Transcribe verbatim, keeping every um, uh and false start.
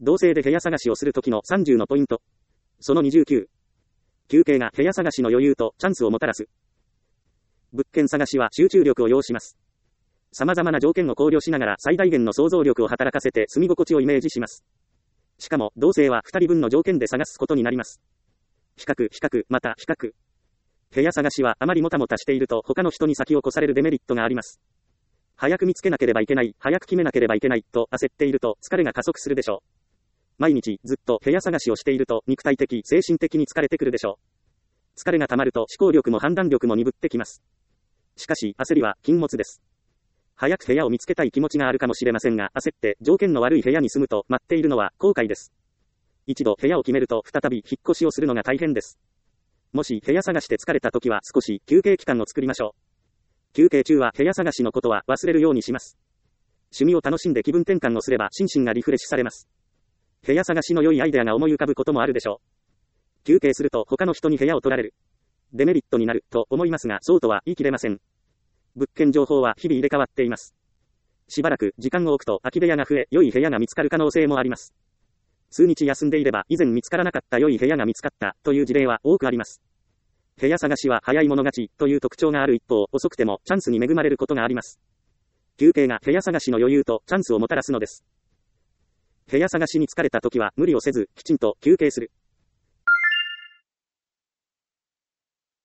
同棲で部屋探しをするときのさんじゅうのポイント。そのにじゅうきゅう。休憩が部屋探しの余裕とチャンスをもたらす。物件探しは集中力を要します。様々な条件を考慮しながら最大限の想像力を働かせて住み心地をイメージします。しかも、同棲はふたりぶんの条件で探すことになります。比較、比較、また比較。部屋探しはあまりもたもたしていると他の人に先を越されるデメリットがあります。早く見つけなければいけない、早く決めなければいけないと焦っていると疲れが加速するでしょう。毎日ずっと部屋探しをしていると肉体的、精神的に疲れてくるでしょう。疲れが溜まると思考力も判断力も鈍ってきます。しかし焦りは禁物です。早く部屋を見つけたい気持ちがあるかもしれませんが、焦って条件の悪い部屋に住むと待っているのは後悔です。一度部屋を決めると再び引っ越しをするのが大変です。もし部屋探して疲れた時は少し休憩期間を作りましょう。休憩中は部屋探しのことは忘れるようにします。趣味を楽しんで気分転換をすれば心身がリフレッシュされます。部屋探しの良いアイデアが思い浮かぶこともあるでしょう。休憩すると他の人に部屋を取られる。デメリットになると思いますが、そうとは言い切れません。物件情報は日々入れ替わっています。しばらく時間を置くと空き部屋が増え、良い部屋が見つかる可能性もあります。数日休んでいれば以前見つからなかった良い部屋が見つかったという事例は多くあります。部屋探しは早い者勝ちという特徴がある一方、遅くてもチャンスに恵まれることがあります。休憩が部屋探しの余裕とチャンスをもたらすのです。部屋探しに疲れた時は無理をせず、きちんと休憩する。